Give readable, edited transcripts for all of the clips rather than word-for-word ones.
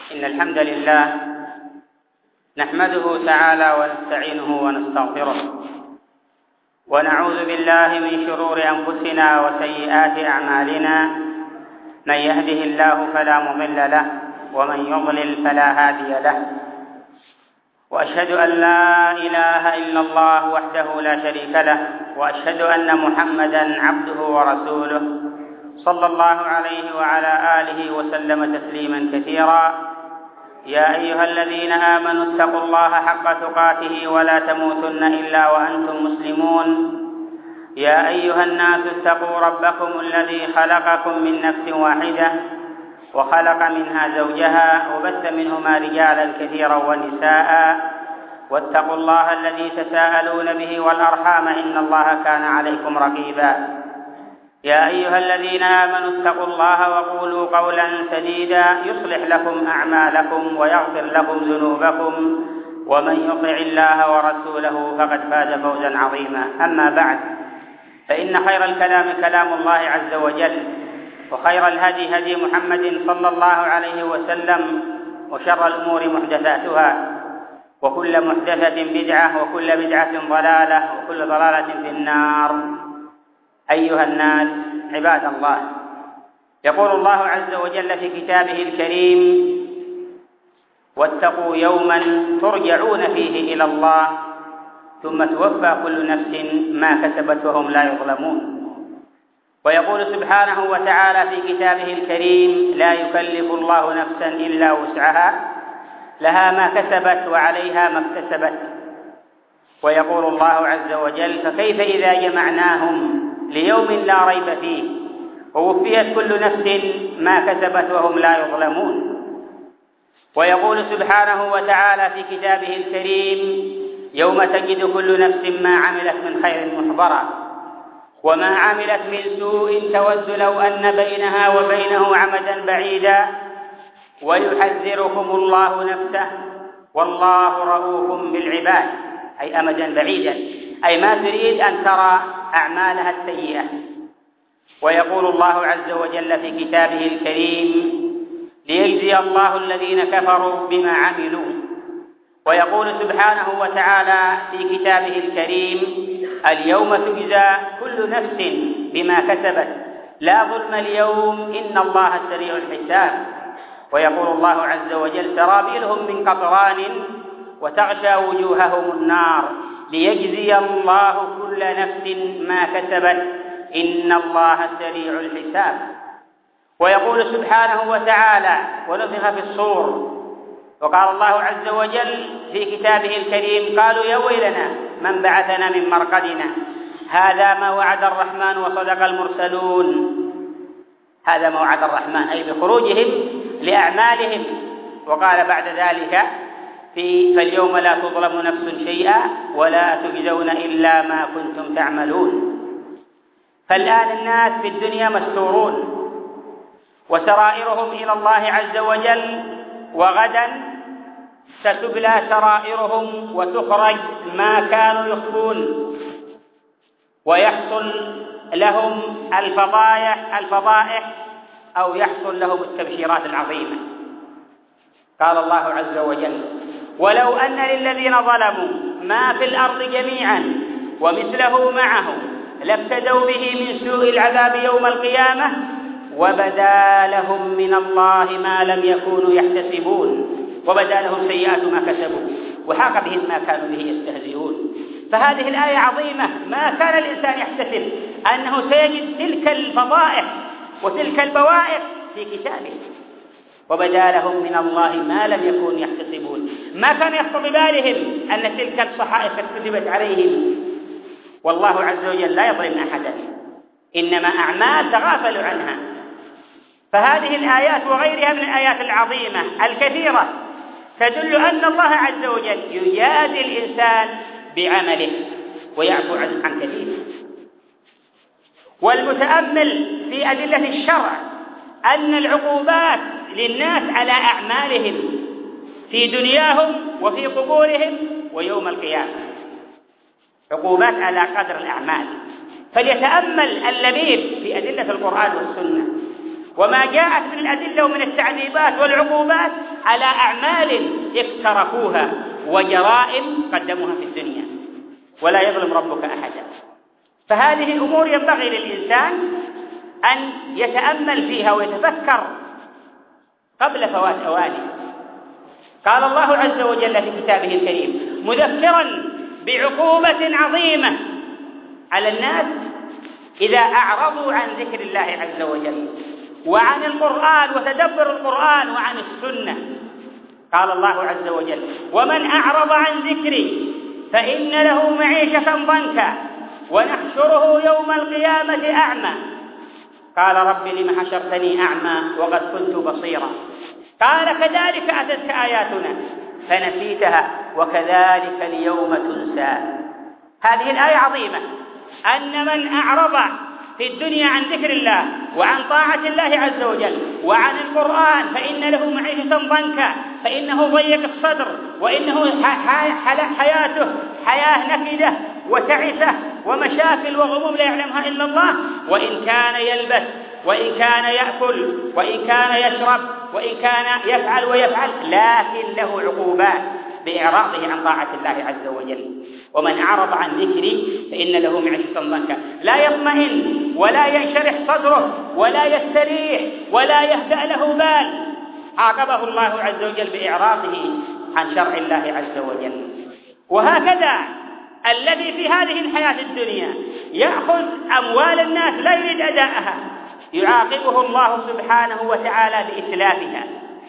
إن الحمد لله نحمده تعالى ونستعينه ونستغفره ونعوذ بالله من شرور أنفسنا وسيئات أعمالنا. من يهده الله فلا مضل له ومن يضلل فلا هادي له، وأشهد أن لا إله إلا الله وحده لا شريك له، وأشهد أن محمدا عبده ورسوله صلى الله عليه وعلى آله وسلم تسليما كثيرا. يا أيها الذين آمنوا اتقوا الله حق تقاته ولا تموتن إلا وأنتم مسلمون. يا أيها الناس اتقوا ربكم الذي خلقكم من نفس واحدة وخلق منها زوجها وبث منهما رجالا كثيرا ونساء، واتقوا الله الذي تساءلون به والأرحام إن الله كان عليكم رقيبا. يا أيها الذين آمنوا اتقوا الله وقولوا قولا سديدا يصلح لكم أعمالكم ويغفر لكم ذنوبكم، ومن يطع الله ورسوله فقد فاز فوزا عظيما. أما بعد، فإن خير الكلام كلام الله عز وجل، وخير الهدي هدي محمد صلى الله عليه وسلم، وشر الأمور محدثاتها، وكل محدثة بدعة، وكل بدعة ضلالة، وكل ضلالة في النار. أيها الناس عباد الله، يقول الله عز وجل في كتابه الكريم: واتقوا يوما ترجعون فيه إلى الله ثم توفى كل نفس ما كسبت وهم لا يظلمون. ويقول سبحانه وتعالى في كتابه الكريم: لا يكلف الله نفسا إلا وسعها لها ما كسبت وعليها ما اكتسبت. ويقول الله عز وجل: فكيف إذا جمعناهم ليوم لا ريب فيه ووفيت كل نفس ما كسبت وهم لا يظلمون. ويقول سبحانه وتعالى في كتابه الكريم: يوم تجد كل نفس ما عملت من خير محضرا وما عملت من سوء تود لو أن بينها وبينه عمدا بعيدا ويحذركم الله نفسه والله رؤوف بالعباد، أي أمدا بعيدا، أي ما تريد أن ترى أعمالها السيئة. ويقول الله عز وجل في كتابه الكريم: ليجزي الله الذين كفروا بما عملوا. ويقول سبحانه وتعالى في كتابه الكريم: اليوم تجزى كل نفس بما كسبت لا ظلم اليوم إن الله سريع الحساب. ويقول الله عز وجل: سرابيلهم من قطران وتغشى وجوههم النار ليجزي الله كل نفس ما كسبت إن الله سريع الحساب. ويقول سبحانه وتعالى: ونفخ في الصور. وقال الله عز وجل في كتابه الكريم: قالوا يا ويلنا من بعثنا من مرقدنا هذا ما وعد الرحمن وصدق المرسلون. هذا ما وعد الرحمن، أي بخروجهم لأعمالهم. وقال بعد ذلك: فاليوم لا تظلم نفس شيئا ولا تجزون إلا ما كنتم تعملون. فالآن الناس في الدنيا مستورون وسرائرهم إلى الله عز وجل، وغدا ستبلى سرائرهم وتخرج ما كانوا يخفون، ويحصل لهم الفضائح أو يحصل لهم التبشيرات العظيمة. قال الله عز وجل: ولو أن للذين ظلموا ما في الأرض جميعا ومثله معه لافتدوا به من سوء العذاب يوم القيامة وبدا لهم من الله ما لم يكونوا يحتسبون وبدا لهم سيئات ما كسبوا وحاق بهم ما كانوا به يستهزئون. فهذه الآية عظيمة. ما كان الإنسان يحتسب أنه سيجد تلك الفضائح وتلك البوائق في كتابه. وبدا لهم من الله ما لم يكونوا يحتسبون. ما كان يخطر ببالهم أن تلك الصحائف كتبت عليهم. والله عز وجل لا يظلم أحدا، إنما أعمال تغافل عنها. فهذه الآيات وغيرها من الآيات العظيمة الكثيرة تدل أن الله عز وجل يجازي الإنسان بعمله ويعفو عن كثير. والمتأمل في أدلة الشرع أن العقوبات للناس على أعمالهم في دنياهم وفي قبورهم ويوم القيامة، عقوبات على قدر الأعمال. فليتأمل اللبيب في أدلة القرآن والسنة وما جاءت من الأدلة ومن التعذيبات والعقوبات على أعمال اقترفوها وجرائم قدموها في الدنيا، ولا يظلم ربك أحدا. فهذه الأمور ينبغي للإنسان أن يتأمل فيها ويتفكر قبل فوات أوانه. قال الله عز وجل في كتابه الكريم مذكرا بعقوبة عظيمة على الناس إذا أعرضوا عن ذكر الله عز وجل وعن القرآن وتدبر القرآن وعن السنة. قال الله عز وجل ومن أعرض عن ذكري فإن له معيشة ضنكا ونحشره يوم القيامة أعمى قال رب لم حشرتني أعمى وقد كنت بصيرا قال كذلك أتتك آياتنا فنسيتها وكذلك اليوم تنسى. هذه الآية عظيمة، أن من أعرض في الدنيا عن ذكر الله وعن طاعة الله عز وجل وعن القرآن فإن له معيشة ضنكا، فإنه ضيق الصدر، وإنه حياته حياة نكدة وتعسة ومشاكل وغموم لا يعلمها إلا الله، وإن كان يلبس وإن كان يأكل وإن كان يشرب وإن كان يفعل ويفعل، لكن له عقوبات بإعراضه عن طاعة الله عز وجل. ومن أعرض عن ذكري فإن له معيشة ضنكا، لا يطمئن ولا ينشرح صدره ولا يستريح ولا يهدأ له بال. عاقبه الله عز وجل بإعراضه عن شرع الله عز وجل. وهكذا الذي في هذه الحياة الدنيا يأخذ أموال الناس لا يريد أداءها يعاقبه الله سبحانه وتعالى بإتلافها.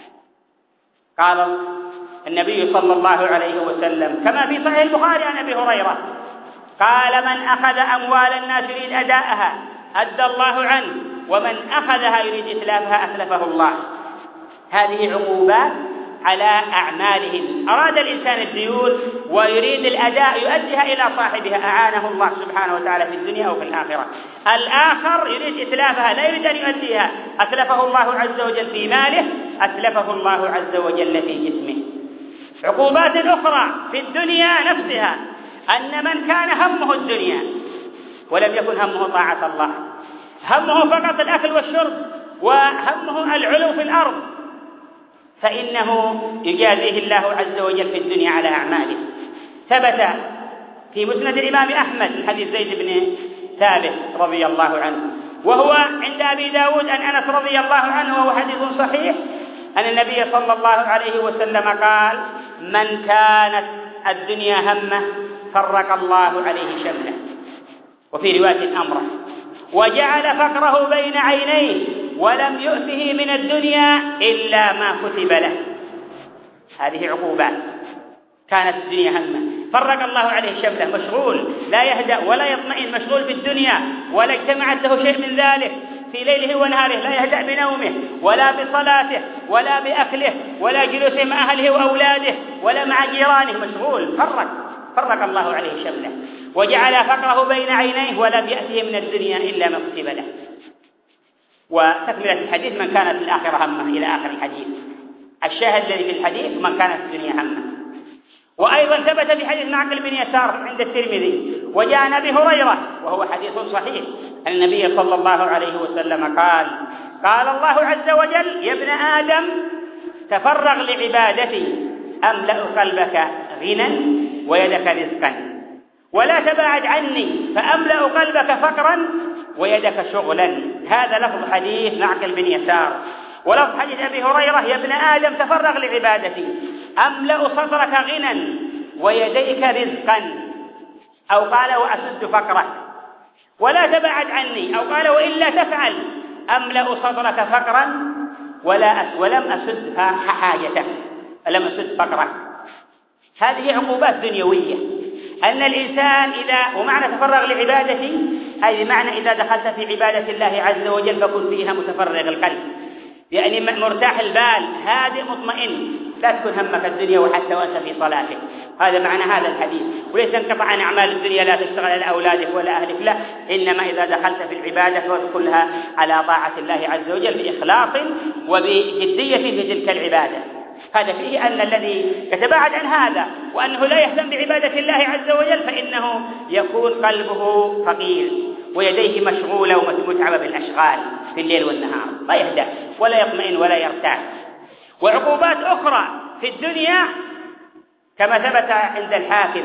قال النبي صلى الله عليه وسلم كما في صحيح البخاري عن أبي هريرة قال من أخذ أموال الناس يريد أداءها أدى الله عنه، ومن أخذها يريد إتلافها أتلفه الله. هذه عقوبات على أعمالهم. أراد الإنسان الديون ويريد الأداء يؤديها إلى صاحبها، أعانه الله سبحانه وتعالى في الدنيا أو في الآخرة. الآخر يريد إتلافها لا يريد أن يؤديها، أتلفه الله عز وجل في ماله، أتلفه الله عز وجل في جسمه. عقوبات أخرى في الدنيا نفسها، أن من كان همه الدنيا ولم يكن همه طاعة الله، همه فقط الأكل والشرب وهمه العلو في الأرض، فإنه يجازيه الله عز وجل في الدنيا على أعماله. ثبت في مسند الإمام أحمد من حديث زيد بن ثابت رضي الله عنه، وهو عند أبي داود عن أنس رضي الله عنه، وهو حديث صحيح، أن النبي صلى الله عليه وسلم قال من كانت الدنيا همه فرق الله عليه شمله، وفي رواية أمره، وجعل فقره بين عينيه ولم يؤته من الدنيا إلا ما كتب له. هذه عقوبات. كانت الدنيا همه فرق الله عليه شمله، مشغول لا يهدأ ولا يطمئن، مشغول في الدنيا ولا اجتمعت له شيء من ذلك في ليله ونهاره، لا يهدأ بنومه ولا بصلاته ولا بأكله ولا جلوسه مع أهله وأولاده ولا مع جيرانه، مشغول. فرق الله عليه شمله وجعل فقره بين عينيه ولم يأته من الدنيا إلا ما كتب له. وتكملة الحديث من كانت الآخرة همه إلى آخر الحديث. الشاهد الذي في الحديث من كانت الدنيا همه. وأيضا ثبت في حديث معقل بن يسار عند الترمذي وجاء عن أبي هريرة وهو حديث صحيح أن النبي صلى الله عليه وسلم قال الله عز وجل يا ابن آدم تفرغ لعبادتي أملأ قلبك غنى ويدك رزقا، ولا تباعد عني فأملأ قلبك فقرا ويدك شغلا. هذا لفظ حديث معقل بن يسار. ولفظ حديث أبي هريرة يا ابن آدم تفرغ لعبادتي أملأ صدرك غنى ويديك رزقا، أو قال وأسد فقرك، ولا تبعد عني، أو قال وإلا تفعل أملأ صدرك فقرا ولم أسد حاجتك، لم أسد فقرك. هذه عقوبات دنيوية. أن الإنسان ومعنى تفرغ لعبادتي أي بمعنى إذا دخلت في عبادة الله عز وجل فكن فيها متفرغ القلب، يعني مرتاح البال هادئ مطمئن، لا تكون همك الدنيا وحتى وأنت في صلاتك. هذا معنى هذا الحديث. وليس انقطع عن أعمال الدنيا لا تشتغل على أولادك ولا أهلك، لا، إنما إذا دخلت في العبادة فادخلها على طاعة الله عز وجل بإخلاص وبجدية في تلك العبادة. هذا فيه أن الذي يتباعد عن هذا وأنه لا يهتم بعبادة الله عز وجل فإنه يكون قلبه فقير ويديه مشغولة ومتعبة بالأشغال في الليل والنهار، لا يهدأ ولا يطمئن ولا يرتاح. وعقوبات أخرى في الدنيا كما ثبت عند الحاكم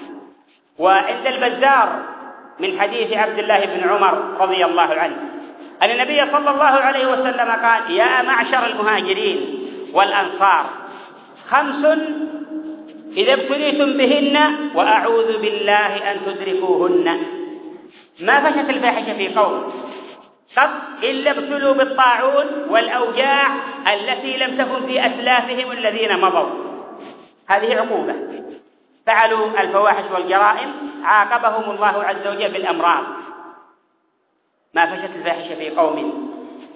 وعند البزار من حديث عبد الله بن عمر رضي الله عنه أن النبي صلى الله عليه وسلم قال: يا معشر المهاجرين والأنصار 5 إذا ابتليتم بهن وأعوذ بالله أن تدركوهن. ما فشت الفاحشة في قوم قط إلا ابتلوا بالطاعون والأوجاع التي لم تكن في أسلافهم الذين مضوا. هذه عقوبة، فعلوا الفواحش والجرائم عاقبهم الله عز وجل بالأمراض. ما فشت الفاحشة في قوم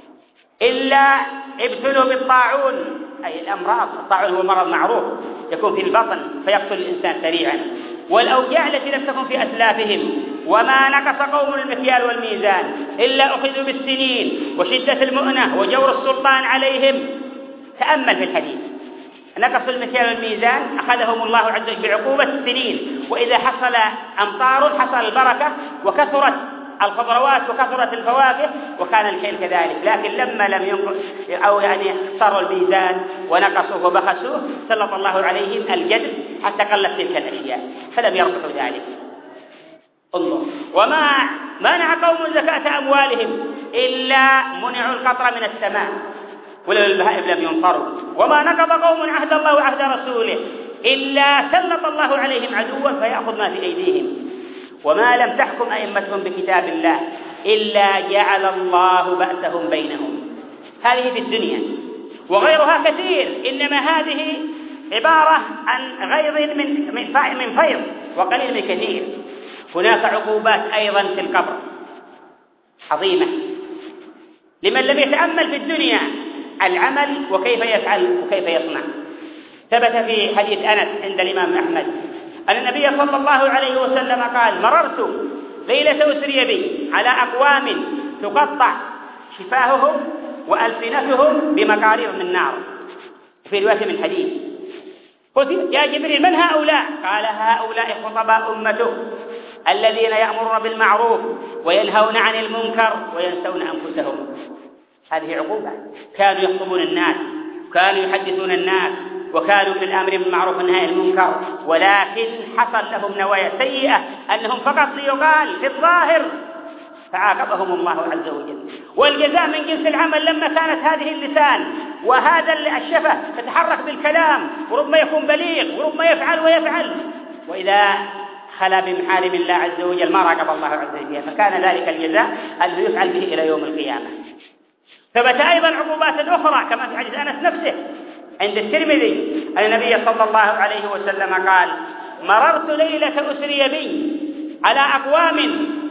إلا ابتلوا بالطاعون، أي الأمراض. الطاعون هو مرض معروف يكون في البطن فيقتل الإنسان سريعا، والأوجاع التي لم تكن في أسلافهم. وما نقص قوم المكيال والميزان إلا أخذوا بالسنين وشدة المؤنة وجور السلطان عليهم. تأمل في الحديث، نقص المكيال والميزان أخذهم الله عز وجل بعقوبة السنين، وإذا حصل أمطار حصل البركة وكثرت الخضروات وكثرت الفواكه وكان الحيل كذلك. لكن لما لم ينقص أو صاروا الميزان ونقصوه وبخسوه سلط الله عليهم الجدب حتى قلت تلك الأشياء فلم يربحوا ذلك. انظر، وما منع قوم زكاة أموالهم إلا منعوا القطر من السماء ولولا البهائم لم ينصروا. وما نقض قوم عهد الله وعهد رسوله إلا سلط الله عليهم عدوا فيأخذ ما في أيديهم. وما لم تحكم أئمتهم بكتاب الله إلا جعل الله بأسهم بينهم. هذه في الدنيا وغيرها كثير، إنما هذه عبارة عن غيظ من فيض وقليل من كثير. هناك عقوبات أيضا في القبر عظيمة لمن لم يتأمل في الدنيا العمل وكيف يفعل وكيف يصنع. ثبت في حديث أنس عند الإمام أحمد أن النبي صلى الله عليه وسلم قال: مررت ليلة أسري بي على أقوام تقطع شفاههم وألسنتهم بمقارير من نار. في رواية من حديث قلت: يا جبريل من هؤلاء؟ قال: هؤلاء خطباء أمته الذين يأمرون بالمعروف وينهون عن المنكر وينسون أنفسهم. هذه عقوبة. كانوا يخطبون الناس، كانوا يحدثون الناس، وكانوا من الأمر بالمعروف والنهي عن المنكر، ولكن حصل لهم نوايا سيئة أنهم فقط ليقال في الظاهر، فعاقبهم الله عز وجل. والجزاء من جنس العمل. لما كانت هذه اللسان وهذا الشفة تتحرك بالكلام وربما يكون بليغ وربما يفعل ويفعل، وإذا خلا بمحارم الله عز وجل ما راقب الله عز وجل، فكان ذلك الجزاء الذي يفعل به إلى يوم القيامة. ثبت أيضا عقوبات أخرى كما في حديث أنس نفسه عند الترمذي أن النبي صلى الله عليه وسلم قال: مررت ليلة أسري بي على أقوام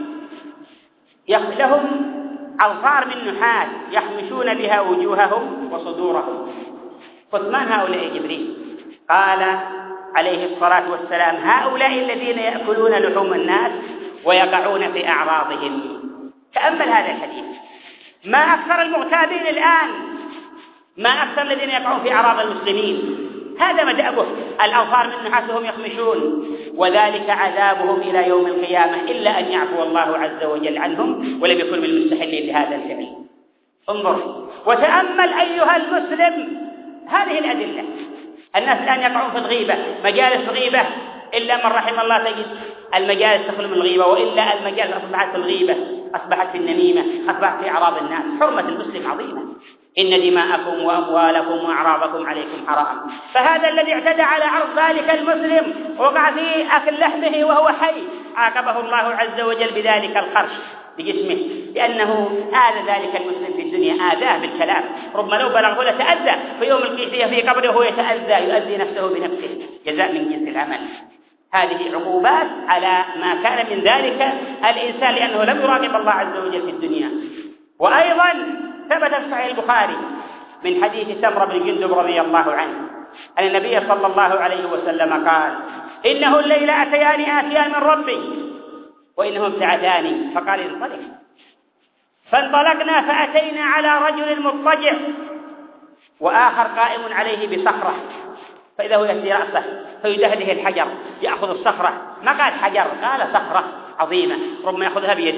لهم أظفار من نحاس يخمشون بها وجوههم وصدورهم. قلت: من هؤلاء يا جبريل؟ قال عليه الصلاة والسلام: هؤلاء الذين يأكلون لحوم الناس ويقعون في أعراضهم. تأمل هذا الحديث. ما أكثر المغتابين الآن، ما أكثر الذين يقعون في أعراض المسلمين. هذا مدأبه، الأظفار من نحاس هم يخمشون، وذلك عذابهم إلى يوم القيامة إلا أن يعفو الله عز وجل عنهم ولم يكن من المستحقين لهذا الفعل. انظر وتأمل أيها المسلم هذه الأدلة. الناس الآن يقعون في الغيبة، مجالس غيبة إلا من رحم الله تجد المجالس تخلو من الغيبة، وإلا المجالس أصبحت في الغيبة، أصبحت في النميمة، أصبحت في أعراض الناس. حرمة المسلم عظيمة. إن دماءكم وأموالكم وأعراضكم عليكم حرام. فهذا الذي اعتدى على عرض ذلك المسلم وقع في أكل لحمه وهو حي عاقبه الله عز وجل بذلك الخرش بجسمه، لأنه آذى ذلك المسلم في الدنيا، آذاه بالكلام، ربما لو بلغه لتأذى في يوم القيامة في قبره وهو يتأذى يؤذي نفسه بنفسه، جزاء من جنس العمل. هذه عقوبات على ما كان من ذلك الإنسان لأنه لم يراقب الله عز وجل في الدنيا. وأيضا ثبت في صحيح البخاري من حديث سمرة بن جندب رضي الله عنه أن النبي صلى الله عليه وسلم قال: إنه الليل آتيان من ربي وإنهم سعتان، فقال: انطلق. فانطلقنا فأتينا على رجل مضطجع وآخر قائم عليه بصخرة، فإذا هو يهدي رأسه فيدهده الحجر، يأخذ الصخرة، ما قال حجر، قال صخرة عظيمة، ربما يأخذها بيديه،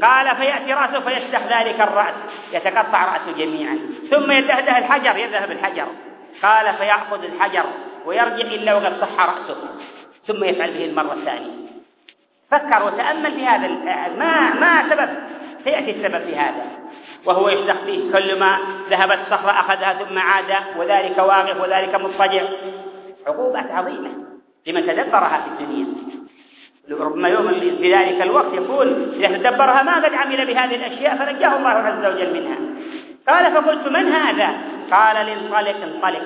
قال فيأتي رأسه فيشدخ ذلك الرأس، يتقطع رأسه جميعا، ثم يدهده الحجر، يذهب الحجر. قال فيأخذ الحجر ويرجع إلا وقد صح رأسه، ثم يفعل به المرة الثانية. فكر وتأمل في هذا، ما سبب سيأتي السبب في هذا، وهو يشدخ فيه. كل ما ذهبت الصخرة أخذها ثم عاد، وذلك واقف وذلك مضطجع. عقوبات عظيمة لمن تدبرها في الدنيا. ربما يوم في ذلك الوقت يقول إذا تدبرها ما قد عمل بهذه الأشياء فنجاه الله عز وجل منها. قال فقلت من هذا؟ قال انطلق.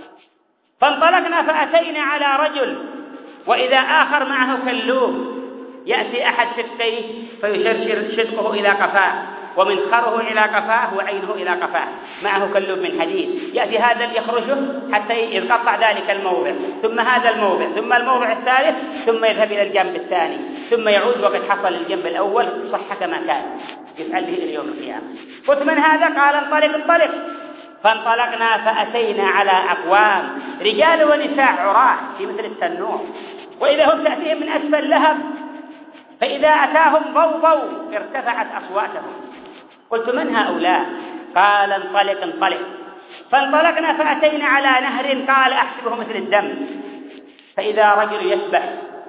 فانطلقنا فأتينا على رجل وإذا آخر معه كلوب، يأتي أحد في السيف فيشرشر شدقه إلى قفاه، ومنخره إلى قفاه، وعينه إلى قفاه، معه كلوب من حديد. يأتي هذا يخرجه حتى يتقطع ذلك الموضع، ثم هذا الموضع، ثم الموضع الثالث، ثم يذهب إلى الجنب الثاني، ثم يعود وقد حصل الجنب الأول صح كما كان، يفعل به إلى يوم القيامة. قلت من هذا؟ قال انطلق. فانطلقنا فأتينا على أقوام رجال ونساء عراة في مثل التنور، وإذا هم تأتيهم من أسفل لهب، فإذا أتاهم ضوضوا ارتفعت أصواتهم. قلت من هؤلاء؟ قال انطلق. فانطلقنا فأتينا على نهر، قال أحسبه مثل الدم، فإذا رجل يسبح،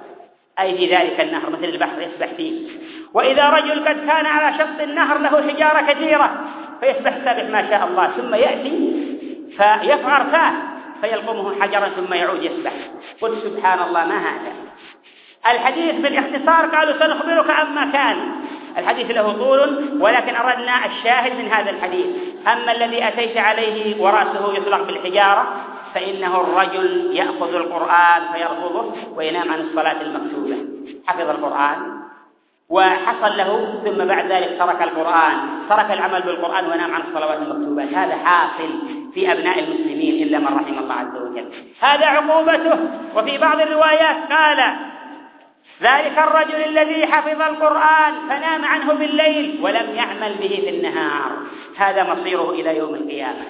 أي في ذلك النهر مثل البحر يسبح فيه، وإذا رجل قد كان على شط النهر له حجارة كثيرة فيسبح سابح ما شاء الله، ثم يأتي فيفعر فاه فيلقمه حجرا ثم يعود يسبح. قلت سبحان الله ما هذا؟ الحديث بالاختصار قالوا سنخبرك عما كان. الحديث له طول ولكن أردنا الشاهد من هذا الحديث. أما الذي أتيت عليه ورأسه يطلق بالحجارة فإنه الرجل يأخذ القرآن فيرفضه وينام عن الصلاة المكتوبة. حفظ القرآن وحصل له ثم بعد ذلك ترك القرآن، ترك العمل بالقرآن ونام عن الصلوات المكتوبات. هذا حاصل في أبناء المسلمين إلا من رحم الله عز وجل. هذا عقوبته. وفي بعض الروايات قال ذلك الرجل الذي حفظ القرآن فنام عنه بالليل ولم يعمل به في النهار، هذا مصيره إلى يوم القيامة.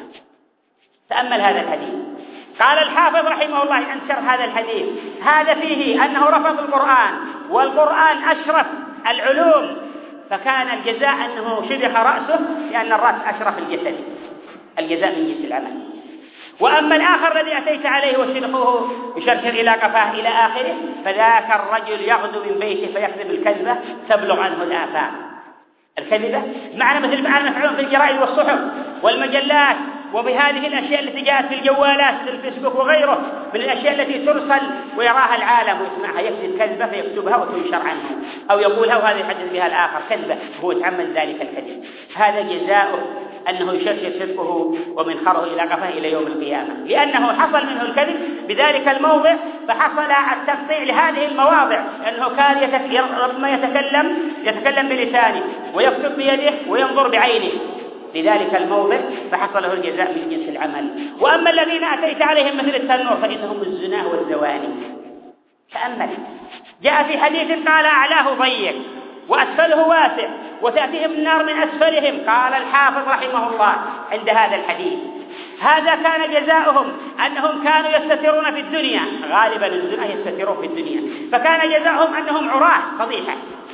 تأمل هذا الحديث. قال الحافظ رحمه الله أنشر هذا الحديث، هذا فيه أنه رفض القرآن، والقرآن أشرف العلوم، فكان الجزاء أنه شدخ رأسه لأن الرأس أشرف الجسد، الجزاء من جنس العمل. وأما الآخر الذي أتيت عليه وشدخه يشرشر إلى قفاه إلى آخره، فذاك الرجل يغدو من بيته فيكذب الكذبة تبلغ عنه الآفاق. الكذبة معنى مثل معنى مفعول في الجرائد والصحف والمجلات، وبهذه الأشياء التي جاءت في الجوالات في الفيسبوك وغيره من الأشياء التي ترسل ويراها العالم ويسمعها، يكذب كذبة فيكتبها وتنشر عنه أو يقولها وهذا يحدث بها الآخر كذبة، هو يتعمد ذلك الكذب. هذا جزاؤه أنه يشرشر صدقه ومنخره إلى قفاه إلى يوم القيامة، لأنه حصل منه الكذب بذلك الموضع، فحصل التقطيع لهذه المواضع، لأنه كان ربما يتكلم بلسانه ويكتب بيده وينظر بعينه لذلك الموضع، فحصل له الجزاء من جنس العمل. وأما الذين أتيت عليهم مثل التنور فإنهم الزنا والزواني. تأمل، جاء في حديث قال أعلاه ضيق وأسفله واسع وتأتيهم النار من أسفلهم. قال الحافظ رحمه الله عند هذا الحديث هذا كان جزاؤهم أنهم كانوا يستترون في الدنيا، غالبا الزنا يستترون في الدنيا، فكان جزاؤهم أنهم عراة فضيحة.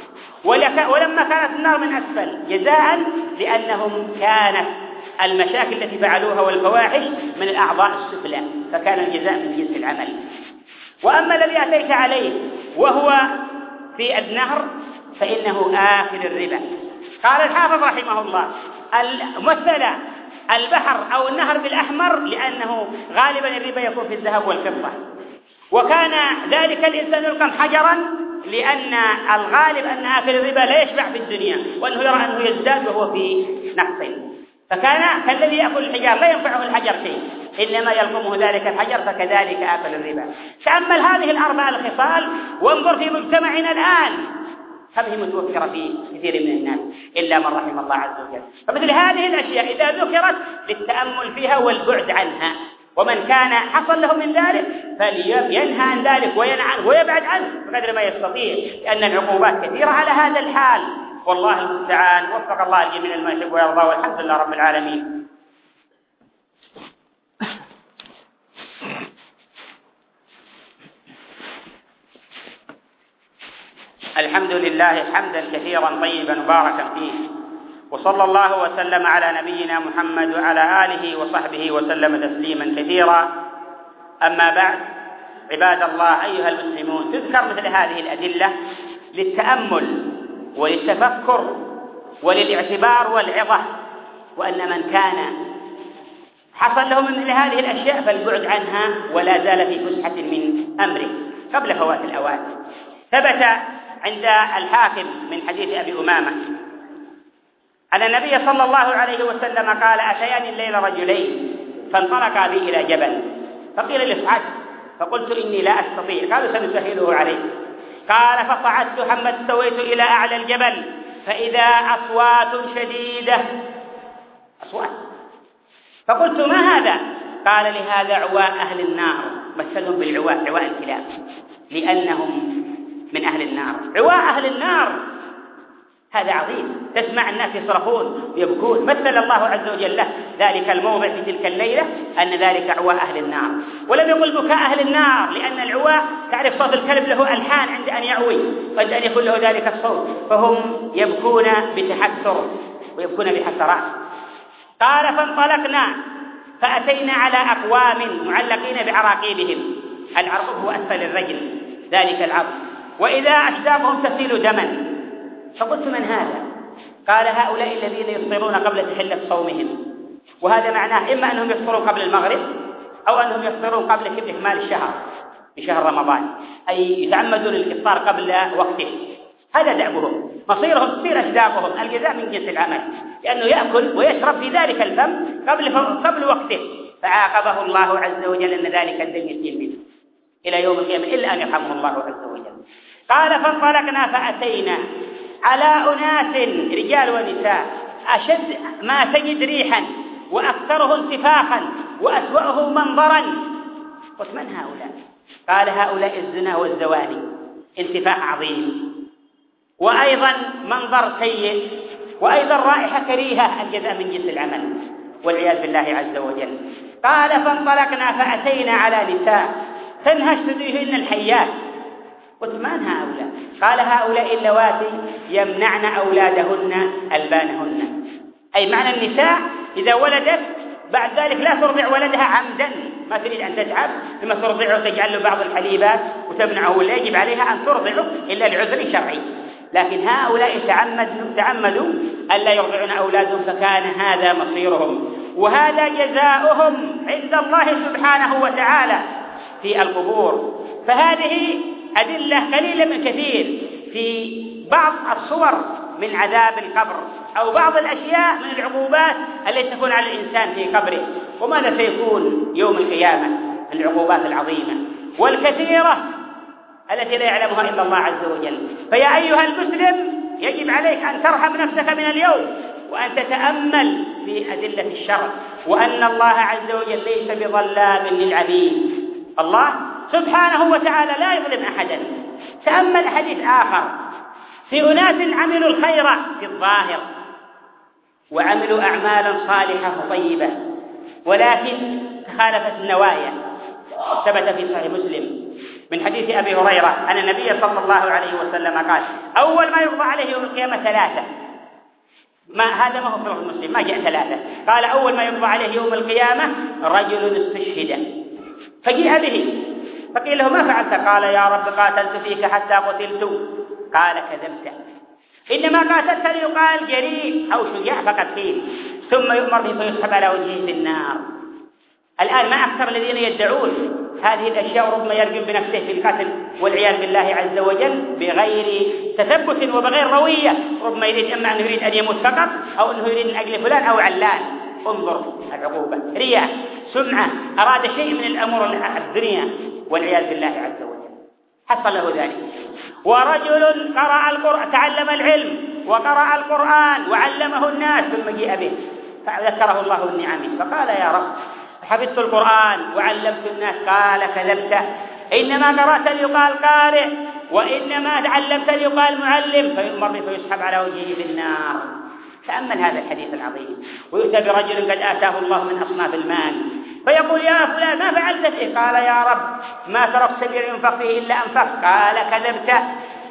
ولما كانت النار من أسفل جزاء لأنهم كانت المشاكل التي فعلوها والفواحش من الأعضاء السفلى، فكان الجزاء من جنس العمل. وأما الذي أتيت عليه وهو في النهر فإنه آكل الربا. قال الحافظ رحمه الله مثل البحر أو النهر بالأحمر لأنه غالبا الربا يكون في الذهب والفضة، وكان ذلك الإنسان يلقم حجرا لأن الغالب أن آكل الربا لا يشبع في الدنيا، وأنه يرى أنه يزداد وهو في نقص، فكان كالذي يأكل الحجار لا ينفعه الحجر شيء إنما يلقمه ذلك الحجر، فكذلك آكل الربا. تأمل هذه الأربع الخصال وانظر في مجتمعنا الآن كم هي متوفرة في كثير من الناس إلا من رحم الله عز وجل. فمثل هذه الأشياء إذا ذكرت للتأمل فيها والبعد عنها، ومن كان حصل له من ذلك فلينهى عن ذلك ويبعد عنه بقدر ما يستطيع، لأن العقوبات كثيرة على هذا الحال. والله المستعان. وفق الله الجميع لما يحب ويرضى، والحمد لله رب العالمين. الحمد لله حمدا كثيرا طيبا مباركا فيه، وصلى الله وسلم على نبينا محمد وعلى آله وصحبه وسلم تسليما كثيرا. أما بعد، عباد الله أيها المسلمون، تذكر مثل هذه الأدلة للتأمل وللتفكر وللاعتبار والعظة، وأن من كان حصل له من مثل هذه الأشياء فالبعد عنها ولا زال في فسحة من أمره قبل فوات الأوان. ثبت عند الحاكم من حديث أبي أمامة أن النبي صلى الله عليه وسلم قال: أتياني الليل رجلين فانطلقا بي إلى جبل، فقيل لي اصعد، فقلت إني لا أستطيع، قالوا سنسهله عليك. قال: فصعدت حتى استويت إلى أعلى الجبل فإذا أصوات شديدة، أصوات، فقلت: ما هذا؟ قال: لهذا عواء أهل النار، مثلهم بالعواء، عواء الكلاب، لأنهم من أهل النار. عواء أهل النار هذا عظيم، تسمع الناس يصرخون ويبكون. مثل الله عز وجل له ذلك الموضع في تلك الليلة أن ذلك عواء أهل النار، ولم يقل بكاء أهل النار، لأن العواء تعرف صوت الكلب له ألحان عند أن يعوي، قد أن يكون له ذلك الصوت، فهم يبكون بتحسر ويبكون بحسرات. قال: فانطلقنا فأتينا على أقوام معلقين بعراقيبهم، العرقوب هو أسفل الرجل، ذلك العرق، وإذا أشداقهم تسيل دما. فقلت: من هذا؟ قال: هؤلاء الذين يفطرون قبل تحلة صومهم. وهذا معناه إما أنهم يفطرون قبل المغرب أو أنهم يفطرون قبل إكمال الشهر، بشهر رمضان، أي يتعمدون الإفطار قبل وقته. هذا دعبهم، مصيرهم تصير أشداقهم، الجزاء من جنس العمل، لأنه يأكل ويشرب في ذلك الفم قبل وقته، فعاقبه الله عز وجل أن ذلك الدم يسيل منه إلى يوم القيامة إلا أن يرحمه الله عز وجل. قال: فانطلقنا فأتينا على أناس رجال ونساء أشد ما تجد ريحا وأكثره انتفاخا وأسوأه منظرا. قلت: من هؤلاء؟ قال: هؤلاء الزنا والزواني، انتفاخ عظيم، وأيضا منظر سيء، وأيضا رائحة كريهة، الجزاء من جنس العمل، والعياذ بالله عز وجل. قال: فانطلقنا فأتينا على نساء تنهش ثديهن الحيات. قلت: من هؤلاء؟ قال: هؤلاء اللواتي يمنعن أولادهن ألبانهن، أي معنى النساء إذا ولدت بعد ذلك لا ترضع ولدها عمدا، ما تريد أن تتعب ثم ترضعه وتجعل له بعض الحليبات وتمنعه، ولا يجب عليها أن ترضعه إلا لعذر شرعي، لكن هؤلاء تعمدوا ألا يرضعون أولادهم، فكان هذا مصيرهم، وهذا جزاؤهم عند الله سبحانه وتعالى في القبور. فهذه أدلة قليلة من كثير في بعض الصور من عذاب القبر أو بعض الأشياء من العقوبات التي تكون على الإنسان في قبره، وماذا سيكون يوم القيامة من العقوبات العظيمة والكثيرة التي لا يعلمها إلا الله عز وجل. فيا أيها المسلم، يجب عليك أن ترحم نفسك من اليوم وأن تتأمل في أدلة الشرع، وأن الله عز وجل ليس بظلام للعبيد. الله سبحانه وتعالى لا يظلم أحدا. تأمل حديث آخر في أناس عملوا الخير في الظاهر وعملوا أعمالا صالحة طيبة، ولكن تخالفت النوايا. ثبت في صحيح مسلم من حديث أبي هريرة أن النبي صلى الله عليه وسلم قال: أول ما يقضى عليه يوم القيامة ثلاثة. هذا ما هو في مسلم، ما جاء ثلاثة، قال: أول ما يقضى عليه يوم القيامة رجل استشهد فجيء به، فقيل له: ما فعلت؟ قال: يا رب قاتلت فيك حتى قتلت. قال: كذبت، إنما قاتلت ليقال جريء أو شجاع فقد قيل، ثم يؤمر به فيسحب على وجهه في النار. الآن ما أكثر الذين يدعون هذه الأشياء، ربما يرجم بنفسه في القتل والعياذ بالله عز وجل بغير تثبت وبغير روية، ربما يريد إما أنه يريد أن يموت فقط أو أنه يريد من أجل فلان أو علان. انظر العقوبة، رياء، سمعة، أراد شيء من الأمور الدنيا والعياذ بالله عز وجل، حصل له ذلك. ورجل قرأ القرآن، تعلم العلم وقرأ القرآن وعلمه الناس، ثم جاء به فذكره الله بالنعم فقال: يا رب حفظت القرآن وعلمت الناس. قال: كذبت، إنما قرأت ليقال قارئ، وإنما علمت ليقال معلم، فيؤمر به فيسحب على وجهه في النار. تأمل هذا الحديث العظيم. ويؤتى برجل قد آتاه الله من أصناف المال فيقول: يا فلان ما فعلت فيه؟ قال: يا رب ما تركت سبيل ينفق فيه إلا أنفق. قال: كذبت،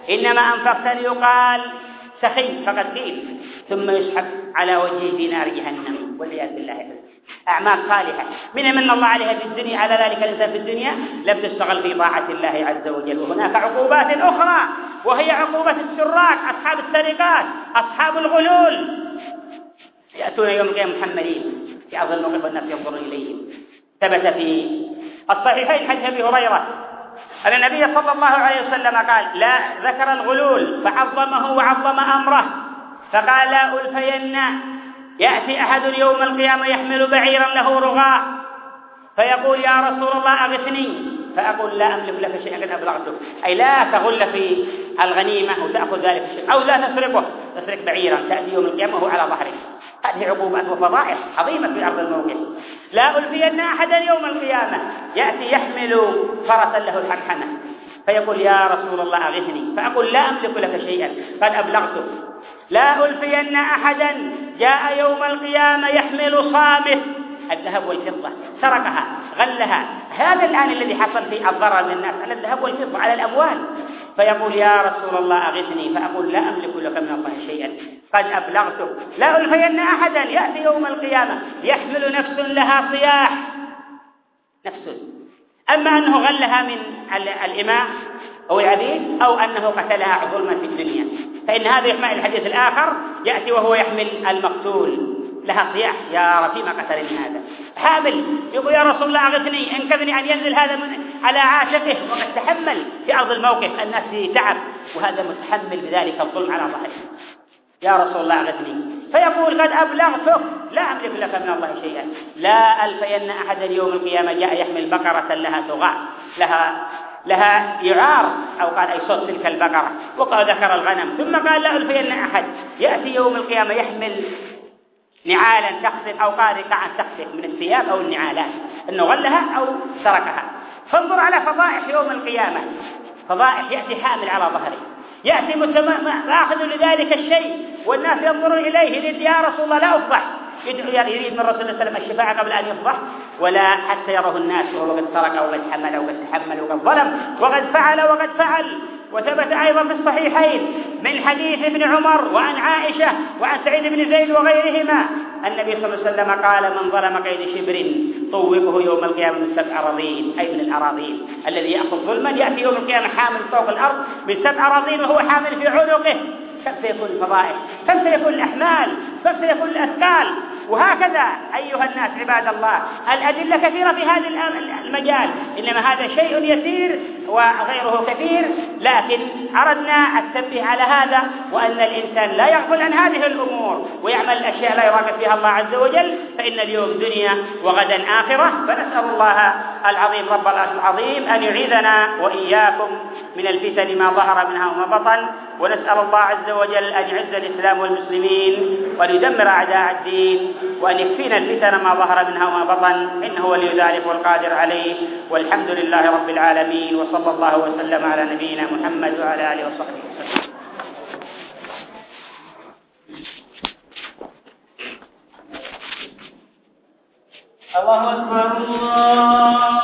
إنما أنفقت ليقال سخي فقد قيل، ثم يسحب على وجهه في نار جهنم والعياذ بالله. أعمال صالحة من الله عليها في الدنيا على ذلك الإنسان في الدنيا لم تشتغل في طاعة الله عز وجل. وهناك عقوبات أخرى، وهي عقوبة السراق، أصحاب السرقات، أصحاب الغلول، يأتون يوم القيامة محملين في أرض الموقف والناس ينظرون إليهم. ثبت في الصحيحين حديث أبي هريرة أن النبي صلى الله عليه وسلم قال: لا، ذكر الغلول فعظمه وعظم أمره، فقال: لا ألفين، يأتي أحد يوم القيامة يحمل بعيرا له رغاء فيقول: يا رسول الله أغثني، فأقول: لا أملك لك شيئا قد أبلغتك، أي لا تغل في الغنيمة وتأخذ ذلك الشيء، أو لا تسرق بعيرا تأتي يوم القيامة وهو على ظهرك. هذه عقوبات وفضائح عظيمة في أرض الموقف. لا ألفين أحدا يوم القيامة يأتي يحمل فرسا له الحنحنة فيقول: يا رسول الله أغثني، فأقول: لا أملك لك شيئا قد أبلغتك. لا ألفين أحدا جاء يوم القيامة يحمل صامت، الذهب والفضة، سرقها غلها. هذا الآن الذي حصل في الضرر من الناس على الذهب والفضة، على الأموال، فيقول: يا رسول الله أغثني، فأقول: لا أملك لك من الله شيئا قد أبلغتك. لا ألفين أحدا يأتي يوم القيامة يحمل نفس لها صياح، نفس، أما أنه غلها من الإماء أو العبيد أو أنه قتلها ظلما في الدنيا، فإن هذا يحمل الحديث الآخر يأتي وهو يحمل المقتول لها صياح: يا رب ما قتلني هذا، حامل، يقول: يا رسول الله أغثني، انقذني أن ينزل هذا على عاتقه، وقد تحمل في أرض الموقف الناس فيه تعب، وهذا متحمل بذلك الظلم على ظهره. يا رسول الله أغثني، فيقول: قد أبلغتك، لا أملك لك من الله شيئا. لا ألفين أحدا يوم القيامة جاء يحمل بقرة لها ثغاء، لها يعار، أو قال أي صوت تلك البقرة، وقال ذكر الغنم، ثم قال: لا ألفين أحد يأتي يوم القيامة يحمل نعالا تخسف، أو قال رقعا تخسف من الثياب أو النعالات، أنه غلها أو سرقها. فانظر على فضائح يوم القيامة، فضائح يأتي حامل على ظهره، يأتي آخذ لذلك الشيء والناس ينظرون إليه: يا رسول الله لا أفضح، يريد من رسول الله صلى الله عليه وسلم الشفاعة قبل أن يفضح، ولا حتى يره الناس وهو قد سرق وقد حمل وقد تحمل وقد ظلم وقد فعل. وثبت أيضا في الصحيحين من حديث ابن عمر وعن عائشة وعن سعيد بن زيد وغيرهما النبي صلى الله عليه وسلم قال: من ظلم قيد شبر طوقه يوم القيامة من 7 أراضين، أي من الأراضين. الذي يأخذ ظلما يأتي يوم القيامة حامل فوق الأرض من 7 أراضين وهو حامل في عنقه. كم سيكون الفضائح، كم سيكون الأحمال، كم سيكون الأثقال. وهكذا أيها الناس عباد الله، الأدلة كثيرة في هذا المجال، إنما هذا شيء يسير وغيره كثير، لكن أردنا التنبيه على هذا، وأن الإنسان لا يغفل عن هذه الأمور ويعمل الأشياء لا يراقب فيها الله عز وجل، فإن اليوم دنيا وغدا آخرة. فنسأل الله العظيم رب العرش العظيم أن يعيذنا وإياكم من الفتن ما ظهر منها وما بطن، ونسأل الله عز وجل أن يعز الإسلام والمسلمين وأن يدمر أعداء الدين، وأن يكفينا الفتن ما ظهر منها وما بطن، إنه ولي ذلك والقادر عليه. والحمد لله رب العالمين، وصلى الله وسلم على نبينا محمد وعلى آله وصحبه وسلم. الله أكبر الله